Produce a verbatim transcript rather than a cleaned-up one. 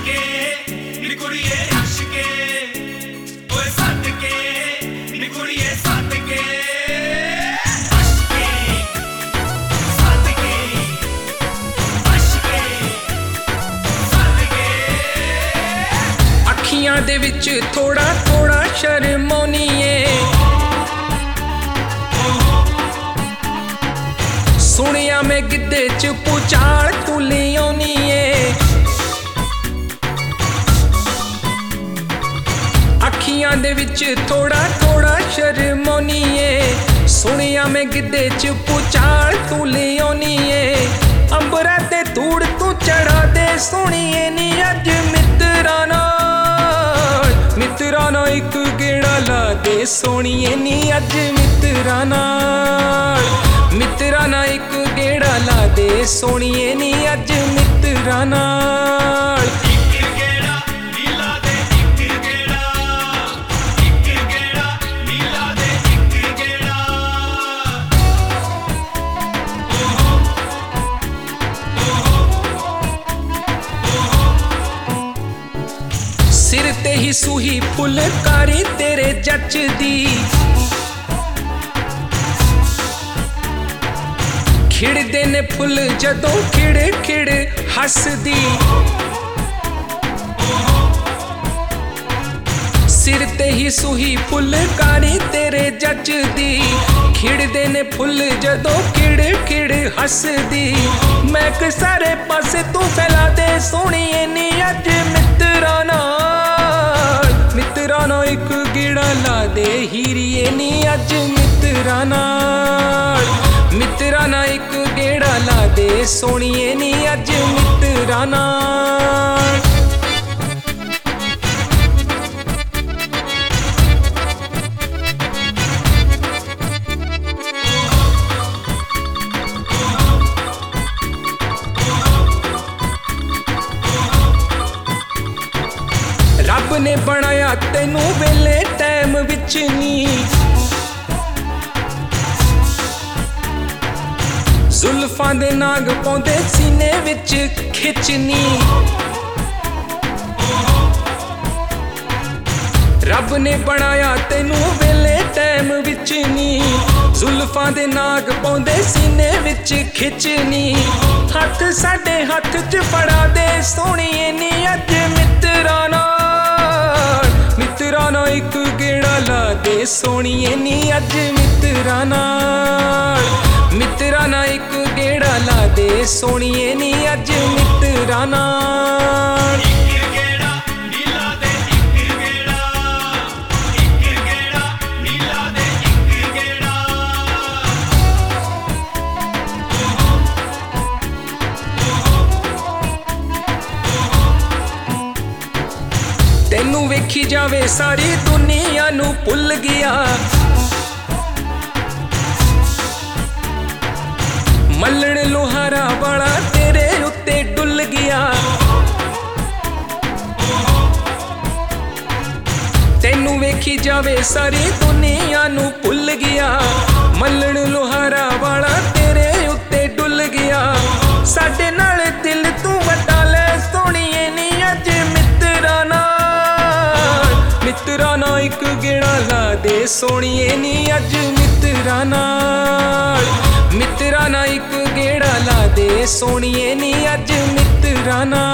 के नी कुड़िए हस के ओए सद के नी कुड़िए सद के हस के सद के हस के सद के अखियां दे विच थोड़ा थोड़ा शर्म आउणी ए सुनिया मैं गिद्धे च पुचाल तू ले आउणी ए अखियां दे विच थोड़ा थोड़ा शर्म आउणी ए सुनिया मैं गिद्धे च पुचाल तू ले आउणी ए अंबरा ते धूड़ तू चढ़ा दे सोहणीए नी अज मित्तरां नाल मित्तरां नाल इक गेड़ा ला दे सोहणीए नी अज मित्तरां नाल मित्तरां नाल इक गेड़ा ला दे सोहणीए नी अज मित्तरां नाल सिर ते ही सूही फुलकारी तेरे जचदी खिड़दे ने फुल जदों खिड़ खिड़ हसदी सिर ते ही सूही फुलकारी तेरे जचदी खिड़दे ने फुल जदों खिड़ खिड़ हसदी महक सारे पासे तू फैला दे सोहणीए नी अज मित्तरां नाल मित्तरां नाल इक गेड़ा ला दे हीरीए नी अज मित्तरां नाल मित्तरां नाल इक गेड़ा ला दे सोहणीए नी अज मित्तरां नाल रब ने बनाया तैनू वेले टाइम विच नी जुल्फां दे नाग पाउंदे सीने विच खिचनी रब ने बनाया तैनू वेले टाइम विच नी जुल्फां दे नाग पाउंदे सीने विच खिचनी हथ साडे हथ च फड़ा दे सोहणीए नी अज मित्तरां नाल मित्तरां नाल इक गेड़ा ला दे सोहणीए नी अज मित्तरां नाल मित्तरां नाल इक गेड़ा ला दे सोहणीए नी अज मित्तरां नाल तैनू वेखी जावे सारी दुनिया नू भुल गया मल्लण लोहारा वाला तेरे उत्ते डुल गया तैनू वेखी जावे सारी दुनिया नू भुल गया मल्लण लोहारा वाला तेरे उत्ते डुल गया साडे नाल दिल तू वटा ले सोहणीए नी अज मित्तरां नाल मित्तरां नाल इक गेड़ा ला दे सोहणीए नी अज मित्तरां नाल मित्तरां नाल इक गेड़ा ला दे सोहणीए नी अज मित्तरां नाल